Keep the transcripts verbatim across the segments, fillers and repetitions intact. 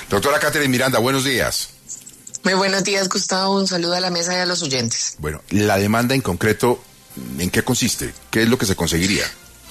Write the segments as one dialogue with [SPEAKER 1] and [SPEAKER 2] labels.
[SPEAKER 1] Doctora Catherine Miranda, buenos días.
[SPEAKER 2] Muy buenos días, Gustavo. Un saludo a la mesa y a los oyentes.
[SPEAKER 1] Bueno, la demanda en concreto, ¿en qué consiste? ¿Qué es lo que se conseguiría?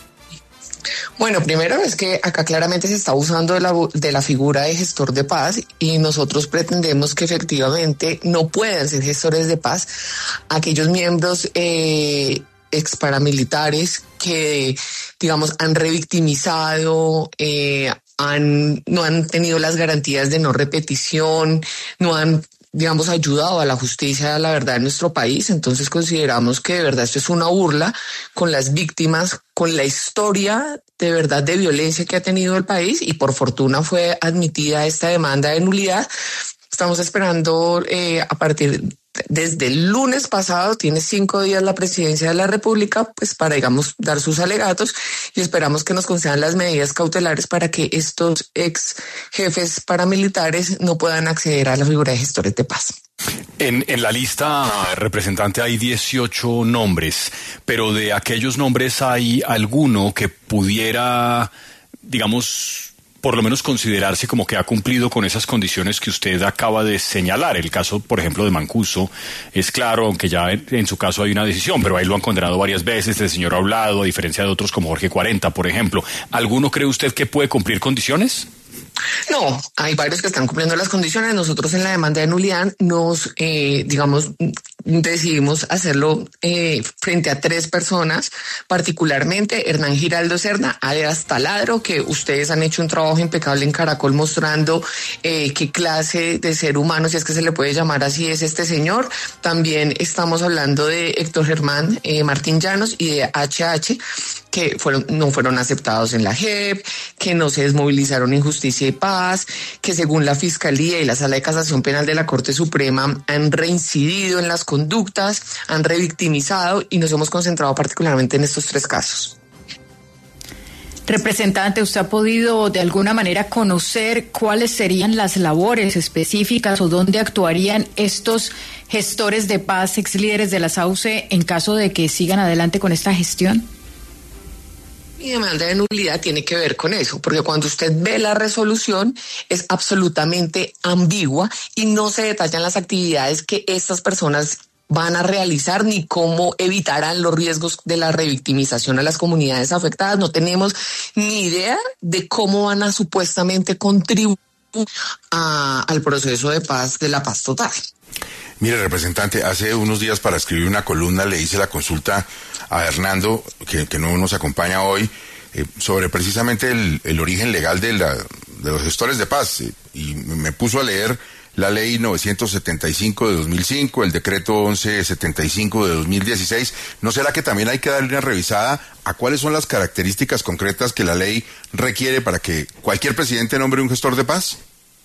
[SPEAKER 2] Bueno, primero es que acá claramente se está usando de la, de la figura de gestor de paz y nosotros pretendemos que efectivamente no puedan ser gestores de paz aquellos miembros eh, ex paramilitares que, digamos, han revictimizado, eh, han, no han tenido las garantías de no repetición, no han, digamos, ayudado a la justicia, a la verdad, en nuestro país. Entonces consideramos que de verdad esto es una burla con las víctimas, con la historia de verdad de violencia que ha tenido el país, y por fortuna fue admitida esta demanda de nulidad. Estamos esperando eh, a partir desde el lunes pasado, tiene cinco días la presidencia de la República, pues para, digamos, dar sus alegatos, y esperamos que nos concedan las medidas cautelares para que estos ex jefes paramilitares no puedan acceder a la figura de gestores de paz.
[SPEAKER 3] En, en la lista, representante, hay dieciocho nombres, pero de aquellos nombres hay alguno que pudiera, digamos, por lo menos considerarse como que ha cumplido con esas condiciones que usted acaba de señalar. El caso, por ejemplo, de Mancuso es claro, aunque ya en, en su caso hay una decisión, pero ahí lo han condenado varias veces, el señor ha hablado, a diferencia de otros como Jorge cuarenta, por ejemplo. ¿Alguno cree usted que puede cumplir condiciones?
[SPEAKER 2] No, hay varios que están cumpliendo las condiciones. Nosotros en la demanda de nulidad nos, eh, digamos, decidimos hacerlo eh, frente a tres personas, particularmente Hernán Giraldo Serna, alias Taladro, que ustedes han hecho un trabajo impecable en Caracol mostrando eh, qué clase de ser humano, si es que se le puede llamar así, es este señor. También estamos hablando de Héctor Germán eh, Martín Llanos y de H H, que fueron, no fueron aceptados en la J E P, que no se desmovilizaron en Justicia y Paz, que según la Fiscalía y la Sala de Casación Penal de la Corte Suprema han reincidido en las conductas, han revictimizado, y nos hemos concentrado particularmente en estos tres casos.
[SPEAKER 4] Representante, ¿usted ha podido de alguna manera conocer cuáles serían las labores específicas o dónde actuarían estos gestores de paz, ex líderes de la S A U C E, en caso de que sigan adelante con esta gestión?
[SPEAKER 2] Mi demanda de nulidad tiene que ver con eso, porque cuando usted ve la resolución es absolutamente ambigua y no se detallan las actividades que estas personas van a realizar ni cómo evitarán los riesgos de la revictimización a las comunidades afectadas. No tenemos ni idea de cómo van a supuestamente contribuir a, al proceso de paz, de la paz total.
[SPEAKER 1] Mire, representante, hace unos días para escribir una columna le hice la consulta a Hernando, que, que no nos acompaña hoy, eh, sobre precisamente el, el origen legal de, la, de los gestores de paz, eh, y me puso a leer la ley novecientos setenta y cinco de dos mil cinco, el decreto once setenta y cinco de dos mil dieciséis. ¿No será que también hay que darle una revisada a cuáles son las características concretas que la ley requiere para que cualquier presidente nombre un gestor de paz?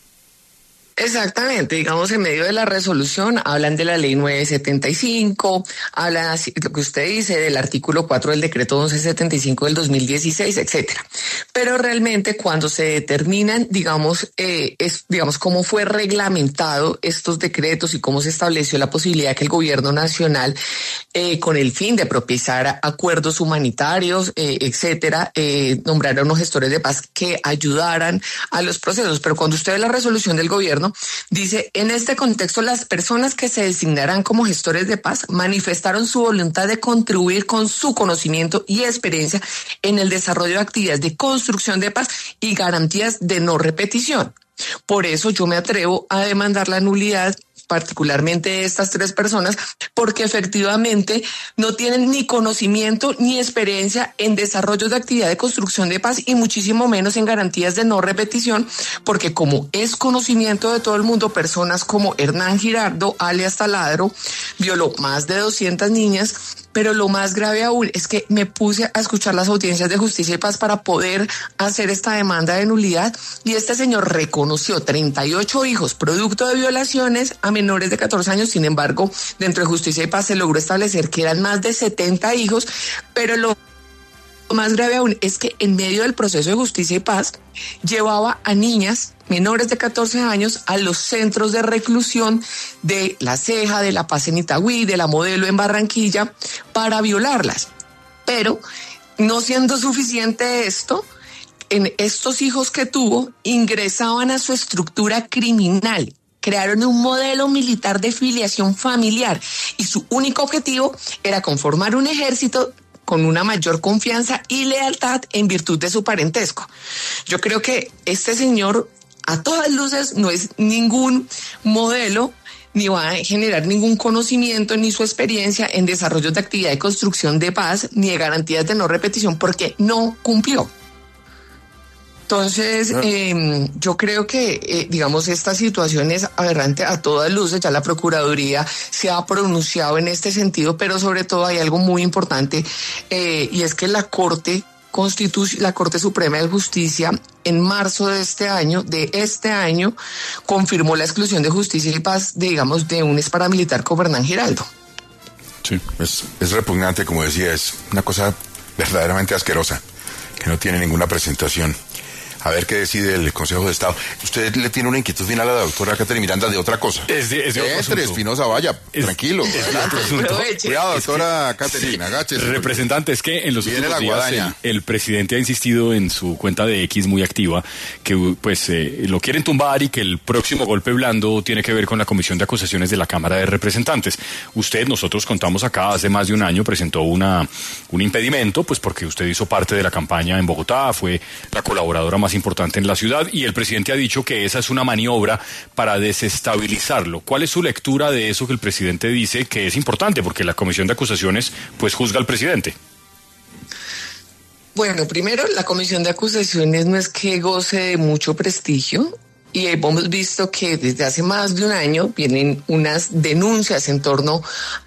[SPEAKER 2] Exactamente, digamos, en medio de la resolución hablan de la ley nueve setenta y cinco, hablan así, lo que usted dice, del artículo cuatro del decreto once setenta y cinco del dos mil dieciséis, etcétera. Pero realmente cuando se determinan, digamos, eh, es, digamos, cómo fue reglamentado estos decretos y cómo se estableció la posibilidad que el gobierno nacional, eh, con el fin de propiciar acuerdos humanitarios, eh, etcétera, eh, nombraron unos gestores de paz que ayudaran a los procesos. Pero cuando usted ve la resolución del gobierno, dice, en este contexto, las personas que se designarán como gestores de paz manifestaron su voluntad de contribuir con su conocimiento y experiencia en el desarrollo de actividades de construcción de paz y garantías de no repetición. Por eso yo me atrevo a demandar la nulidad, particularmente de estas tres personas, porque efectivamente no tienen ni conocimiento ni experiencia en desarrollo de actividad de construcción de paz y muchísimo menos en garantías de no repetición, porque como es conocimiento de todo el mundo, personas como Hernán Giraldo, alias Taladro, violó más de doscientas niñas. Pero lo más grave aún es que me puse a escuchar las audiencias de Justicia y Paz para poder hacer esta demanda de nulidad, y este señor reconoció treinta y ocho hijos producto de violaciones a menores de catorce años. Sin embargo, dentro de Justicia y Paz se logró establecer que eran más de setenta hijos, pero lo más grave aún es que en medio del proceso de Justicia y Paz llevaba a niñas menores de catorce años a los centros de reclusión de La Ceja, de La Paz en Itagüí, de La Modelo en Barranquilla, para violarlas. Pero no siendo suficiente esto, en estos hijos que tuvo ingresaban a su estructura criminal. Crearon un modelo militar de filiación familiar y su único objetivo era conformar un ejército con una mayor confianza y lealtad en virtud de su parentesco. Yo creo que este señor, a todas luces, no es ningún modelo, ni va a generar ningún conocimiento ni su experiencia en desarrollo de actividad de construcción de paz, ni de garantías de no repetición, porque no cumplió. Entonces, eh, yo creo que, eh, digamos, esta situación es aberrante a todas luces. Ya la Procuraduría se ha pronunciado en este sentido, pero sobre todo hay algo muy importante, eh, y es que la Corte Constitu- la Corte Suprema de Justicia en marzo de este año, de este año, confirmó la exclusión de justicia y paz, de, digamos, de un ex paramilitar como Hernán Giraldo.
[SPEAKER 1] Sí, es, es repugnante, como decía, es una cosa verdaderamente asquerosa, que no tiene ninguna presentación. A ver qué decide el Consejo de Estado. Usted le tiene una inquietud final a la doctora Catherine Miranda de otra cosa.
[SPEAKER 3] Es de, es de otro
[SPEAKER 1] Entre, Espinosa, vaya, es, tranquilo.
[SPEAKER 3] Es de otro asunto.
[SPEAKER 1] Cuidado, doctora Catherine, agáchese.
[SPEAKER 3] Representante, es que en los últimos días el, el presidente ha insistido en su cuenta de X muy activa que pues eh, lo quieren tumbar y que el próximo golpe blando tiene que ver con la Comisión de Acusaciones de la Cámara de Representantes. Usted, nosotros contamos acá, hace más de un año presentó una un impedimento, pues porque usted hizo parte de la campaña en Bogotá, fue la colaboradora más importante en la ciudad y el presidente ha dicho que esa es una maniobra para desestabilizarlo. ¿Cuál es su lectura de eso que el presidente dice que es importante? Porque la Comisión de Acusaciones pues juzga al presidente.
[SPEAKER 2] Bueno, primero, la Comisión de Acusaciones no es que goce de mucho prestigio y hemos visto que desde hace más de un año vienen unas denuncias en torno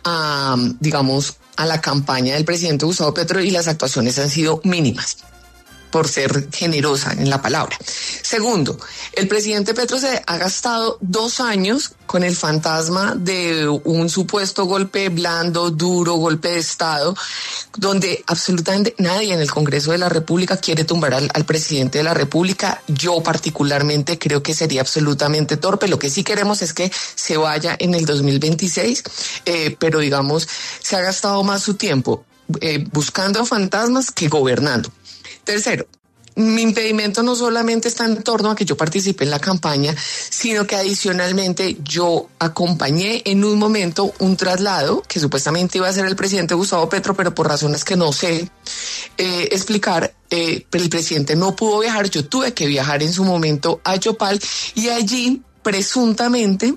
[SPEAKER 2] a, digamos, a la campaña del presidente Gustavo Petro y las actuaciones han sido mínimas, por ser generosa en la palabra. Segundo, el presidente Petro se ha gastado dos años con el fantasma de un supuesto golpe blando, duro, golpe de Estado, donde absolutamente nadie en el Congreso de la República quiere tumbar al, al presidente de la República. Yo particularmente creo que sería absolutamente torpe. Lo que sí queremos es que se vaya en el dos mil veintiséis, eh, pero digamos, se ha gastado más su tiempo eh, buscando fantasmas que gobernando. Tercero, mi impedimento no solamente está en torno a que yo participé en la campaña, sino que adicionalmente yo acompañé en un momento un traslado que supuestamente iba a ser el presidente Gustavo Petro, pero por razones que no sé eh, explicar, eh, pero el presidente no pudo viajar. Yo tuve que viajar en su momento a Yopal y allí presuntamente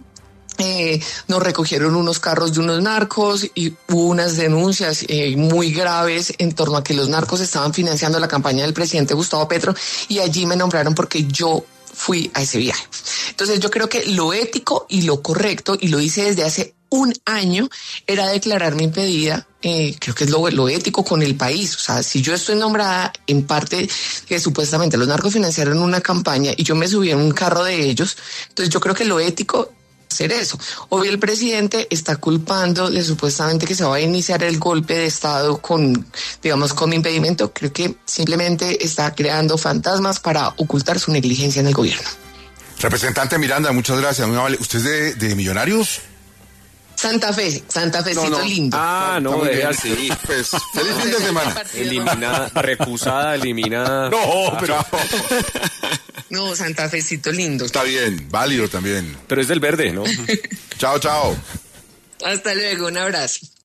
[SPEAKER 2] Eh, nos recogieron unos carros de unos narcos y hubo unas denuncias eh, muy graves en torno a que los narcos estaban financiando la campaña del presidente Gustavo Petro y allí me nombraron porque yo fui a ese viaje. Entonces yo creo que lo ético y lo correcto, y lo hice desde hace un año, era declararme impedida. Eh, creo que es lo, lo ético con el país. O sea, si yo estoy nombrada en parte que supuestamente los narcos financiaron una campaña y yo me subí en un carro de ellos, entonces yo creo que lo ético hacer eso. Hoy el presidente está culpando de supuestamente que se va a iniciar el golpe de Estado con, digamos, con mi impedimento. Creo que simplemente está creando fantasmas para ocultar su negligencia en el gobierno.
[SPEAKER 1] Representante Miranda, muchas gracias, muy amable. ¿Usted es de, de Millonarios?
[SPEAKER 2] Santa Fe, Santa Fecito
[SPEAKER 5] no, no.
[SPEAKER 2] lindo.
[SPEAKER 5] Ah, no, deje así.
[SPEAKER 1] Pues, feliz fin de semana.
[SPEAKER 5] Eliminada, recusada, eliminada.
[SPEAKER 1] No, pero...
[SPEAKER 2] No, Santa Fecito lindo.
[SPEAKER 1] Está bien, válido también.
[SPEAKER 5] Pero es del verde, ¿no?
[SPEAKER 1] Chao, chao.
[SPEAKER 2] Hasta luego, un abrazo.